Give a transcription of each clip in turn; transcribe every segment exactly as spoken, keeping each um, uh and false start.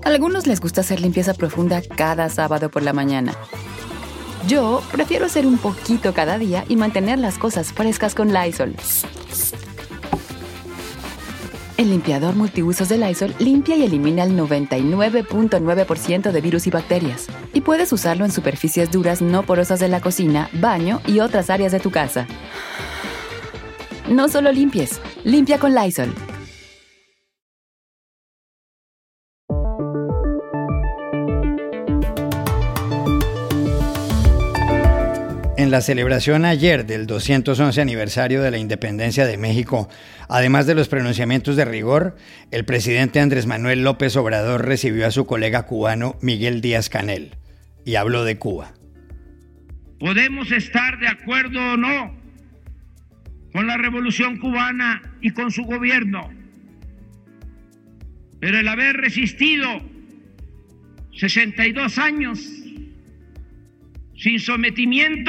A algunos les gusta hacer limpieza profunda cada sábado por la mañana. Yo prefiero hacer un poquito cada día y mantener las cosas frescas con Lysol. El limpiador multiusos de Lysol limpia y elimina el noventa y nueve punto nueve por ciento de virus y bacterias. Y puedes usarlo en superficies duras no porosas de la cocina, baño y otras áreas de tu casa. No solo limpies, limpia con Lysol. En la celebración ayer del doscientos once aniversario de la independencia de México, además de los pronunciamientos de rigor, el presidente Andrés Manuel López Obrador recibió a su colega cubano Miguel Díaz-Canel y habló de Cuba. Podemos estar de acuerdo o no con la revolución cubana y con su gobierno, pero el haber resistido sesenta y dos años sin sometimiento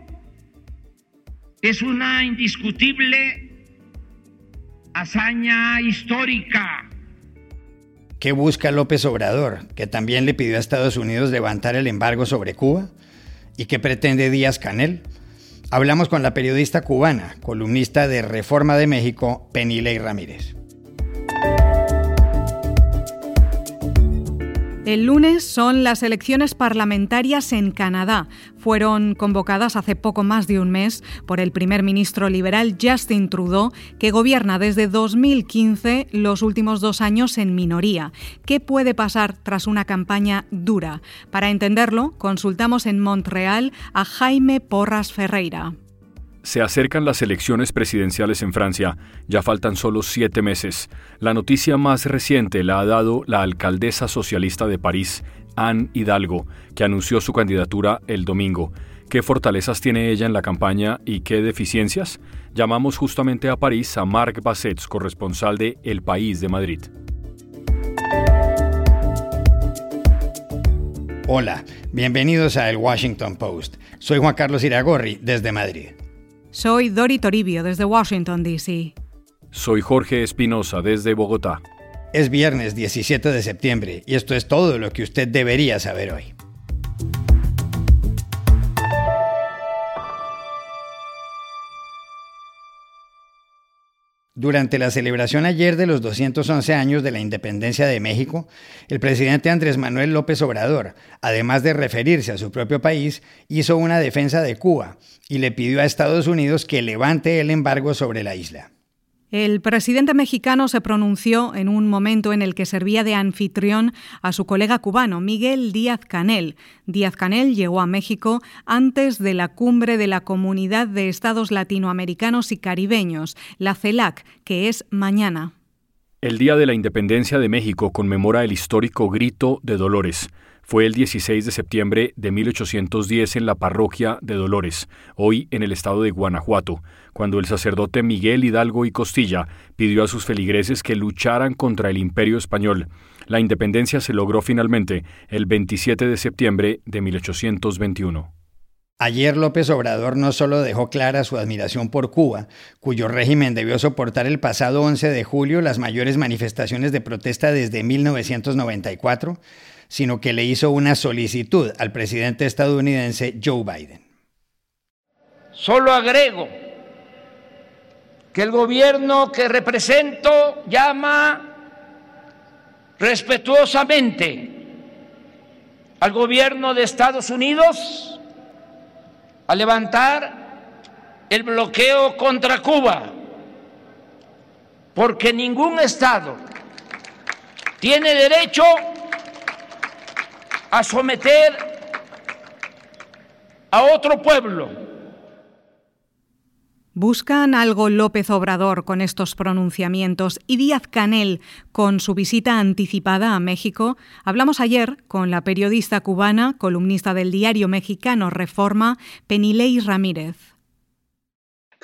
es una indiscutible hazaña histórica. ¿Qué busca López Obrador, que también le pidió a Estados Unidos levantar el embargo sobre Cuba? ¿Y qué pretende Díaz-Canel? Hablamos con la periodista cubana, columnista de Reforma de México, Penilei Ramírez. El lunes son las elecciones parlamentarias en Canadá. Fueron convocadas hace poco más de un mes por el primer ministro liberal Justin Trudeau, que gobierna desde dos mil quince los últimos dos años en minoría. ¿Qué puede pasar tras una campaña dura? Para entenderlo, consultamos en Montreal a Jaime Porras Ferreira. Se acercan las elecciones presidenciales en Francia. Ya faltan solo siete meses. La noticia más reciente la ha dado la alcaldesa socialista de París, Anne Hidalgo, que anunció su candidatura el domingo. ¿Qué fortalezas tiene ella en la campaña y qué deficiencias? Llamamos justamente a París a Marc Bassets, corresponsal de El País de Madrid. Hola, bienvenidos a El Washington Post. Soy Juan Carlos Iragorri, desde Madrid. Soy Dori Toribio, desde Washington, D C Soy Jorge Espinosa, desde Bogotá. Es viernes diecisiete de septiembre y esto es todo lo que usted debería saber hoy. Durante la celebración ayer de los doscientos once años de la independencia de México, el presidente Andrés Manuel López Obrador, además de referirse a su propio país, hizo una defensa de Cuba y le pidió a Estados Unidos que levante el embargo sobre la isla. El presidente mexicano se pronunció en un momento en el que servía de anfitrión a su colega cubano, Miguel Díaz-Canel. Díaz-Canel llegó a México antes de la cumbre de la Comunidad de Estados Latinoamericanos y Caribeños, la CELAC, que es mañana. El Día de la Independencia de México conmemora el histórico Grito de Dolores. Fue el dieciséis de septiembre de mil ochocientos diez en la parroquia de Dolores, hoy en el estado de Guanajuato, cuando el sacerdote Miguel Hidalgo y Costilla pidió a sus feligreses que lucharan contra el Imperio Español. La independencia se logró finalmente el veintisiete de septiembre de mil ochocientos veintiuno. Ayer López Obrador no solo dejó clara su admiración por Cuba, cuyo régimen debió soportar el pasado once de julio las mayores manifestaciones de protesta desde mil novecientos noventa y cuatro, sino que le hizo una solicitud al presidente estadounidense Joe Biden. Solo agrego que el gobierno que represento llama respetuosamente al gobierno de Estados Unidos a levantar el bloqueo contra Cuba, porque ningún Estado tiene derecho a someter a otro pueblo. ¿Buscan algo López Obrador con estos pronunciamientos y Díaz-Canel con su visita anticipada a México? Hablamos ayer con la periodista cubana, columnista del diario mexicano Reforma, Penilei Ramírez.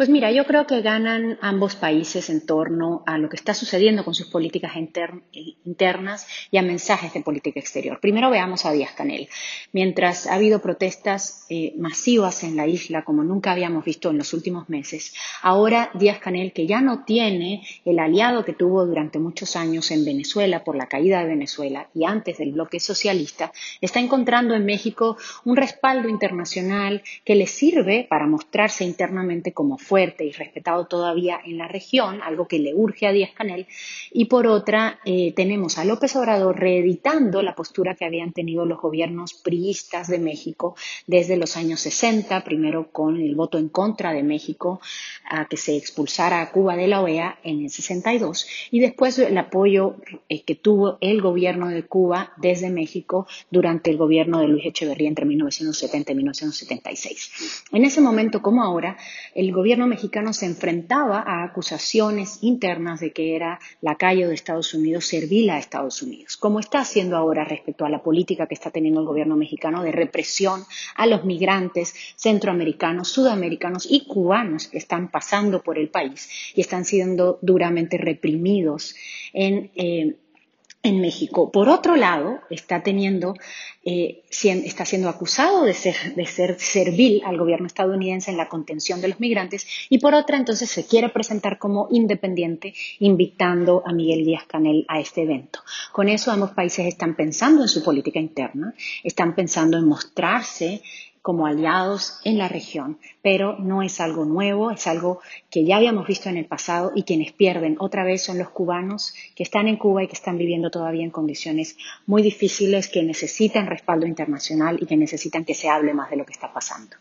Pues mira, yo creo que ganan ambos países en torno a lo que está sucediendo con sus políticas inter- internas y a mensajes de política exterior. Primero veamos a Díaz-Canel. Mientras ha habido protestas eh, masivas en la isla como nunca habíamos visto en los últimos meses, ahora Díaz-Canel, que ya no tiene el aliado que tuvo durante muchos años en Venezuela por la caída de Venezuela y antes del bloque socialista, está encontrando en México un respaldo internacional que le sirve para mostrarse internamente como fuerte y respetado todavía en la región, algo que le urge a Díaz-Canel, y por otra eh, tenemos a López Obrador reeditando la postura que habían tenido los gobiernos priistas de México desde los años sesenta, primero con el voto en contra de México a que se expulsara a Cuba de la O E A en el sesenta y dos, y después el apoyo eh, que tuvo el gobierno de Cuba desde México durante el gobierno de Luis Echeverría entre mil novecientos setenta y mil novecientos setenta y seis. En ese momento, como ahora, el gobierno El gobierno mexicano se enfrentaba a acusaciones internas de que era lacayo de Estados Unidos, servil a Estados Unidos, como está haciendo ahora respecto a la política que está teniendo el gobierno mexicano de represión a los migrantes centroamericanos, sudamericanos y cubanos que están pasando por el país y están siendo duramente reprimidos en eh, en México. Por otro lado, está teniendo, eh, está siendo acusado de ser, de ser servil al gobierno estadounidense en la contención de los migrantes, y por otra, entonces, se quiere presentar como independiente, invitando a Miguel Díaz-Canel a este evento. Con eso, ambos países están pensando en su política interna, están pensando en mostrarse como aliados en la región, pero no es algo nuevo, es algo que ya habíamos visto en el pasado, y quienes pierden otra vez son los cubanos que están en Cuba y que están viviendo todavía en condiciones muy difíciles, que necesitan respaldo internacional y que necesitan que se hable más de lo que está pasando.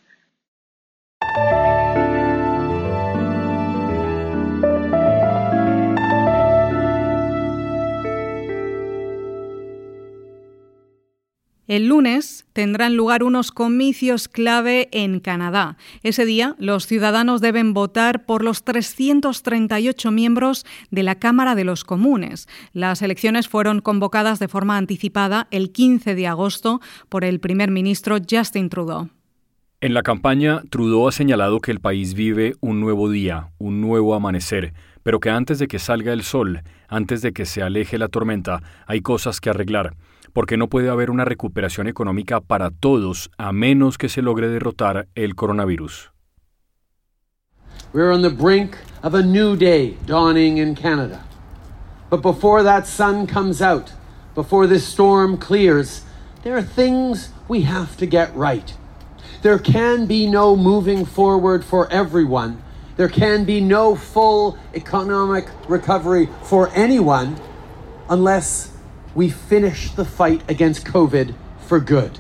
El lunes tendrán lugar unos comicios clave en Canadá. Ese día, los ciudadanos deben votar por los trescientos treinta y ocho miembros de la Cámara de los Comunes. Las elecciones fueron convocadas de forma anticipada el quince de agosto por el primer ministro Justin Trudeau. En la campaña, Trudeau ha señalado que el país vive un nuevo día, un nuevo amanecer, pero que antes de que salga el sol, antes de que se aleje la tormenta, hay cosas que arreglar, porque no puede haber una recuperación económica para todos a menos que se logre derrotar el coronavirus. We're on the brink of a new day dawning in Canada. But before that sun comes out, before this storm clears, there are things we have to get right. There can be no moving forward for everyone. There can be no full economic recovery for anyone unless we finish the fight against COVID for good.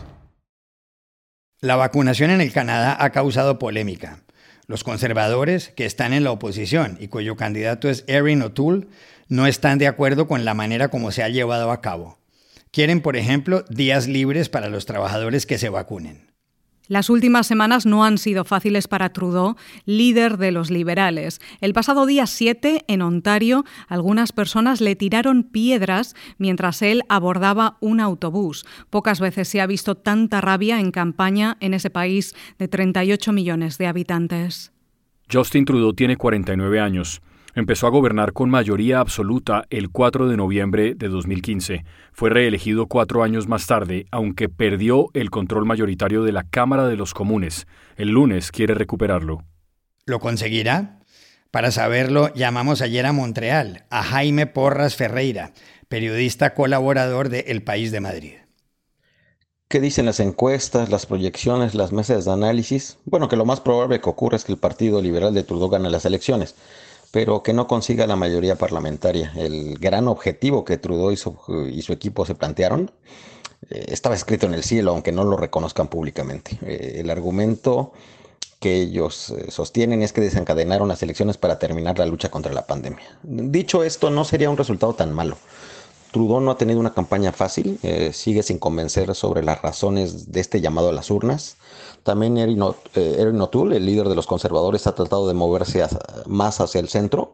La vacunación en el Canadá ha causado polémica. Los conservadores, que están en la oposición y cuyo candidato es Erin O'Toole, no están de acuerdo con la manera como se ha llevado a cabo. Quieren, por ejemplo, días libres para los trabajadores que se vacunen. Las últimas semanas no han sido fáciles para Trudeau, líder de los liberales. El pasado día siete, en Ontario, algunas personas le tiraron piedras mientras él abordaba un autobús. Pocas veces se ha visto tanta rabia en campaña en ese país de treinta y ocho millones de habitantes. Justin Trudeau tiene cuarenta y nueve años. Empezó a gobernar con mayoría absoluta el cuatro de noviembre de dos mil quince. Fue reelegido cuatro años más tarde, aunque perdió el control mayoritario de la Cámara de los Comunes. El lunes quiere recuperarlo. ¿Lo conseguirá? Para saberlo, llamamos ayer a Montreal, a Jaime Porras Ferreira, periodista colaborador de El País de Madrid. ¿Qué dicen las encuestas, las proyecciones, las mesas de análisis? Bueno, que lo más probable que ocurra es que el Partido Liberal de Trudeau gane las elecciones, pero que no consiga la mayoría parlamentaria. El gran objetivo que Trudeau y su, y su equipo se plantearon eh, estaba escrito en el cielo, aunque no lo reconozcan públicamente. Eh, el argumento que ellos eh, sostienen es que desencadenaron las elecciones para terminar la lucha contra la pandemia. Dicho esto, no sería un resultado tan malo. Trudeau no ha tenido una campaña fácil, eh, sigue sin convencer sobre las razones de este llamado a las urnas. También Erin O'Toole, el líder de los conservadores, ha tratado de moverse hacia, más hacia el centro,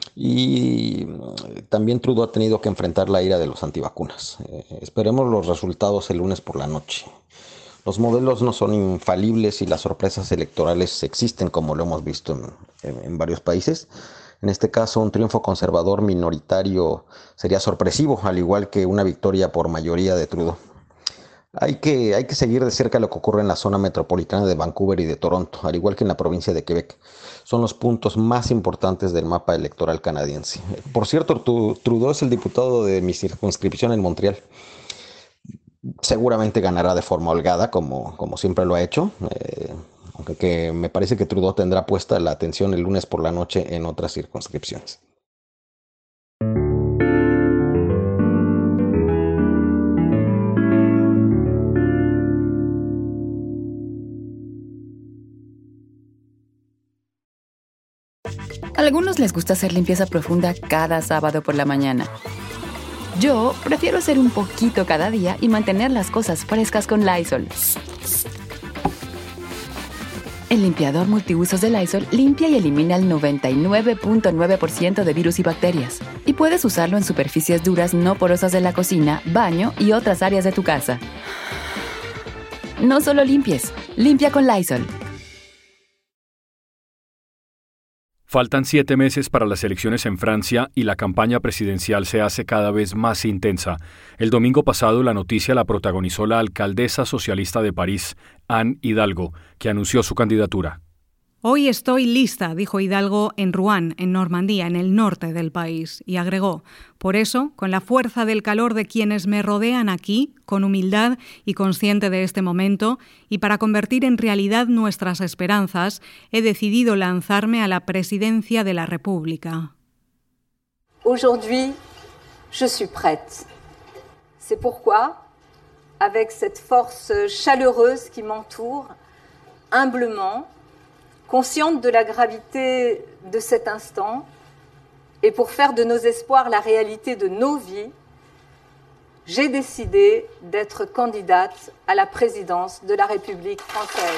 y también Trudeau ha tenido que enfrentar la ira de los antivacunas. Eh, esperemos los resultados el lunes por la noche. Los modelos no son infalibles y las sorpresas electorales existen, como lo hemos visto en, en, en varios países. En este caso, un triunfo conservador minoritario sería sorpresivo, al igual que una victoria por mayoría de Trudeau. Hay que, hay que seguir de cerca lo que ocurre en la zona metropolitana de Vancouver y de Toronto, al igual que en la provincia de Quebec. Son los puntos más importantes del mapa electoral canadiense. Por cierto, Trudeau es el diputado de mi circunscripción en Montreal. Seguramente ganará de forma holgada, como, como siempre lo ha hecho, eh, aunque que me parece que Trudeau tendrá puesta la atención el lunes por la noche en otras circunscripciones. A algunos les gusta hacer limpieza profunda cada sábado por la mañana. Yo prefiero hacer un poquito cada día y mantener las cosas frescas con Lysol. El limpiador multiusos de Lysol limpia y elimina el noventa y nueve punto nueve por ciento de virus y bacterias. Y puedes usarlo en superficies duras no porosas de la cocina, baño y otras áreas de tu casa. No solo limpies, limpia con Lysol. Faltan siete meses para las elecciones en Francia y la campaña presidencial se hace cada vez más intensa. El domingo pasado la noticia la protagonizó la alcaldesa socialista de París, Anne Hidalgo, que anunció su candidatura. Hoy estoy lista, dijo Hidalgo en Rouen, en Normandía, en el norte del país, y agregó: por eso, con la fuerza del calor de quienes me rodean aquí, con humildad y consciente de este momento, y para convertir en realidad nuestras esperanzas, he decidido lanzarme a la presidencia de la República. Aujourd'hui, je suis prête. C'est pourquoi, avec cette force chaleureuse qui m'entoure, humblement, consciente de la gravité de cet instant, et pour faire de nos espoirs la réalité de nos vies, j'ai décidé d'être candidate à la présidence de la République française.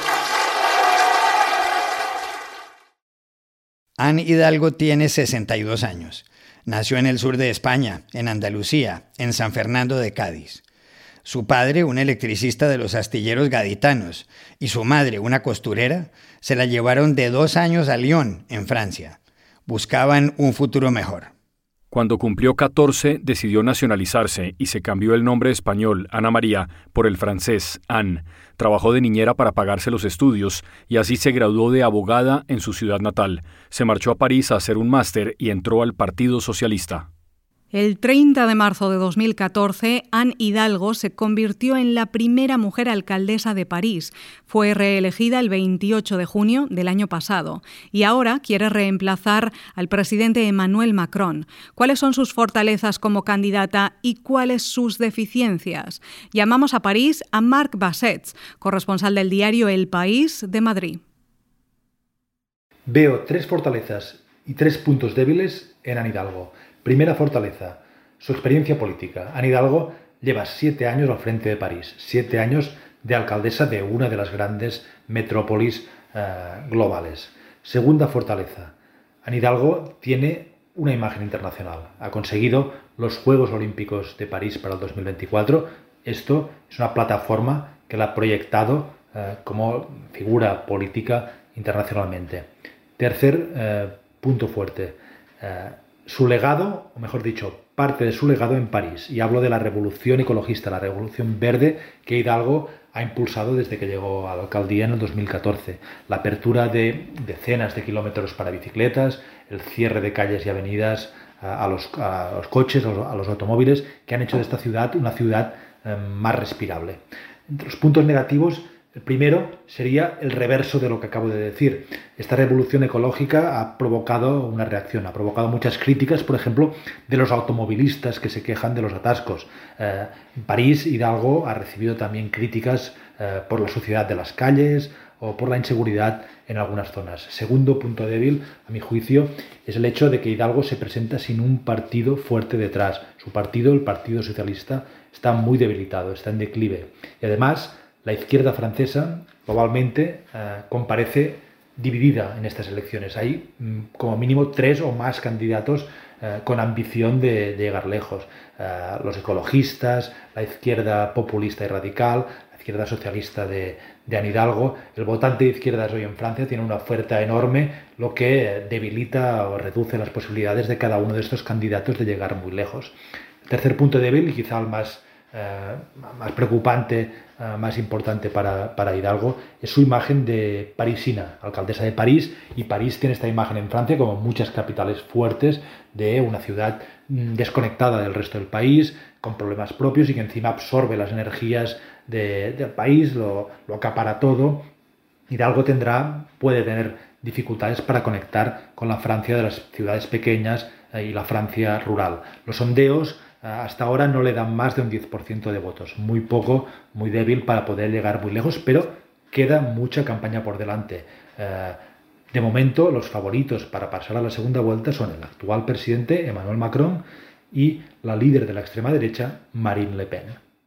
Anne Hidalgo tiene sesenta y dos años. Nació en el sur de España, en Andalucía, en San Fernando de Cádiz. Su padre, un electricista de los astilleros gaditanos, y su madre, una costurera, se la llevaron de dos años a Lyon, en Francia. Buscaban un futuro mejor. Cuando cumplió catorce, decidió nacionalizarse y se cambió el nombre español, Ana María, por el francés, Anne. Trabajó de niñera para pagarse los estudios y así se graduó de abogada en su ciudad natal. Se marchó a París a hacer un máster y entró al Partido Socialista. El treinta de marzo de dos mil catorce, Anne Hidalgo se convirtió en la primera mujer alcaldesa de París. Fue reelegida el veintiocho de junio del año pasado y ahora quiere reemplazar al presidente Emmanuel Macron. ¿Cuáles son sus fortalezas como candidata y cuáles sus deficiencias? Llamamos a París a Marc Bassets, corresponsal del diario El País de Madrid. Veo tres fortalezas y tres puntos débiles en Anne Hidalgo. Primera fortaleza, su experiencia política. Anne Hidalgo lleva siete años al frente de París, siete años de alcaldesa de una de las grandes metrópolis uh, globales. Segunda fortaleza, Anne Hidalgo tiene una imagen internacional. Ha conseguido los Juegos Olímpicos de París para el dos mil veinticuatro. Esto es una plataforma que la ha proyectado uh, como figura política internacionalmente. Tercer uh, punto fuerte, uh, su legado, o mejor dicho, parte de su legado en París. Y hablo de la revolución ecologista, la revolución verde que Hidalgo ha impulsado desde que llegó a la alcaldía en el dos mil catorce. La apertura de decenas de kilómetros para bicicletas, el cierre de calles y avenidas a, a, los, a los coches, a los, a los automóviles, que han hecho de esta ciudad una ciudad eh, más respirable. Entre los puntos negativos, el primero sería el reverso de lo que acabo de decir. Esta revolución ecológica ha provocado una reacción, ha provocado muchas críticas, por ejemplo, de los automovilistas que se quejan de los atascos. Eh, en París, Hidalgo ha recibido también críticas eh, por la suciedad de las calles o por la inseguridad en algunas zonas. Segundo punto débil, a mi juicio, es el hecho de que Hidalgo se presenta sin un partido fuerte detrás. Su partido, el Partido Socialista, está muy debilitado, está en declive. Y además, la izquierda francesa globalmente eh, comparece dividida en estas elecciones. Hay mm, como mínimo tres o más candidatos eh, con ambición de, de llegar lejos. Eh, los ecologistas, la izquierda populista y radical, la izquierda socialista de, de Anne Hidalgo. El votante de izquierdas hoy en Francia tiene una oferta enorme, lo que debilita o reduce las posibilidades de cada uno de estos candidatos de llegar muy lejos. El tercer punto débil, y quizá el más, eh, más preocupante, eh, más importante para, para Hidalgo, es su imagen de parisina, alcaldesa de París, y París tiene esta imagen en Francia, como muchas capitales fuertes, de una ciudad desconectada del resto del país, con problemas propios y que encima absorbe las energías de, del país, lo, lo acapara todo. Hidalgo tendrá, puede tener dificultades para conectar con la Francia de las ciudades pequeñas eh, y la Francia rural. Los sondeos hasta ahora no le dan más de un diez por ciento de votos, muy poco, muy débil para poder llegar muy lejos, pero queda mucha campaña por delante. Eh, de momento, los favoritos para pasar a la segunda vuelta son el actual presidente Emmanuel Macron y la líder de la extrema derecha, Marine Le Pen.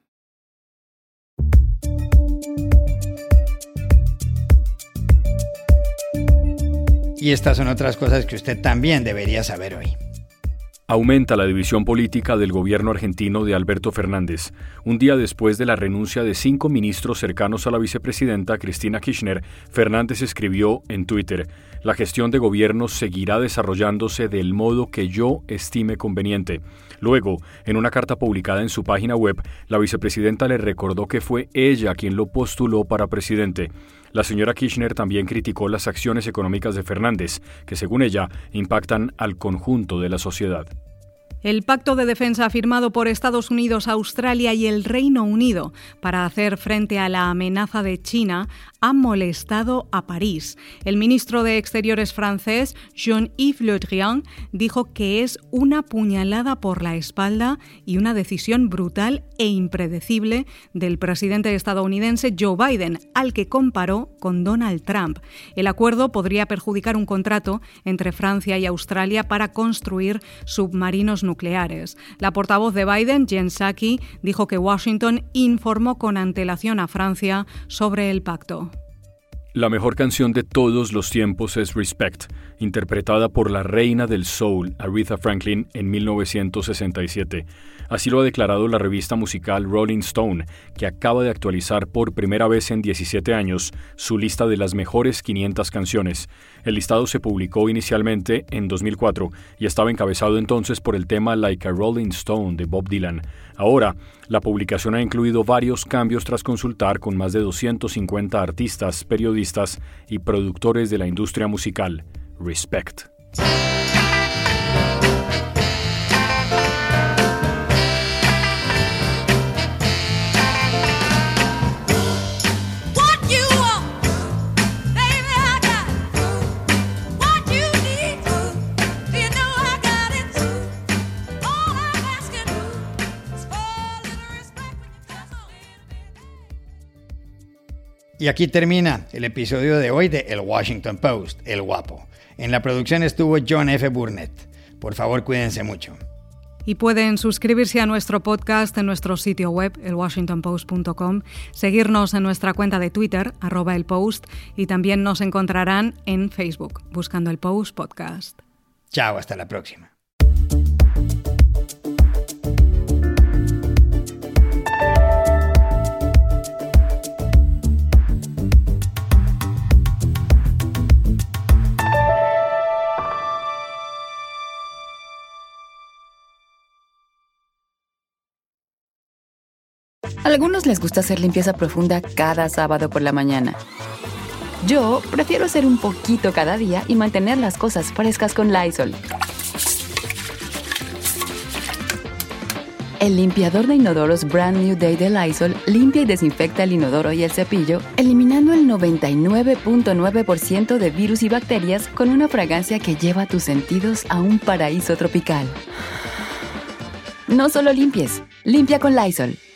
Y estas son otras cosas que usted también debería saber hoy. Aumenta la división política del gobierno argentino de Alberto Fernández. Un día después de la renuncia de cinco ministros cercanos a la vicepresidenta Cristina Kirchner, Fernández escribió en Twitter: «La gestión de gobierno seguirá desarrollándose del modo que yo estime conveniente». Luego, en una carta publicada en su página web, la vicepresidenta le recordó que fue ella quien lo postuló para presidente. La señora Kirchner también criticó las acciones económicas de Fernández, que según ella impactan al conjunto de la sociedad. El pacto de defensa firmado por Estados Unidos, Australia y el Reino Unido para hacer frente a la amenaza de China ha molestado a París. El ministro de Exteriores francés, Jean-Yves Le Drian, dijo que es una puñalada por la espalda y una decisión brutal e impredecible del presidente estadounidense Joe Biden, al que comparó con Donald Trump. El acuerdo podría perjudicar un contrato entre Francia y Australia para construir submarinos nucleares. La portavoz de Biden, Jen Psaki, dijo que Washington informó con antelación a Francia sobre el pacto. La mejor canción de todos los tiempos es Respect, interpretada por la reina del soul, Aretha Franklin, en mil novecientos sesenta y siete. Así lo ha declarado la revista musical Rolling Stone, que acaba de actualizar por primera vez en diecisiete años su lista de las mejores quinientas canciones. El listado se publicó inicialmente en dos mil cuatro y estaba encabezado entonces por el tema Like a Rolling Stone de Bob Dylan. Ahora, la publicación ha incluido varios cambios tras consultar con más de doscientos cincuenta artistas, periodistas y productores de la industria musical. Respect. Y aquí termina el episodio de hoy de El Washington Post, El Guapo. En la producción estuvo John F. Burnett. Por favor, cuídense mucho. Y pueden suscribirse a nuestro podcast en nuestro sitio web, el washington post punto com, seguirnos en nuestra cuenta de Twitter, arroba el Post, y también nos encontrarán en Facebook, buscando el Post Podcast. Chao, hasta la próxima. A algunos les gusta hacer limpieza profunda cada sábado por la mañana. Yo prefiero hacer un poquito cada día y mantener las cosas frescas con Lysol. El limpiador de inodoros Brand New Day de Lysol limpia y desinfecta el inodoro y el cepillo, eliminando el noventa y nueve punto nueve por ciento de virus y bacterias con una fragancia que lleva tus sentidos a un paraíso tropical. No solo limpies, limpia con Lysol.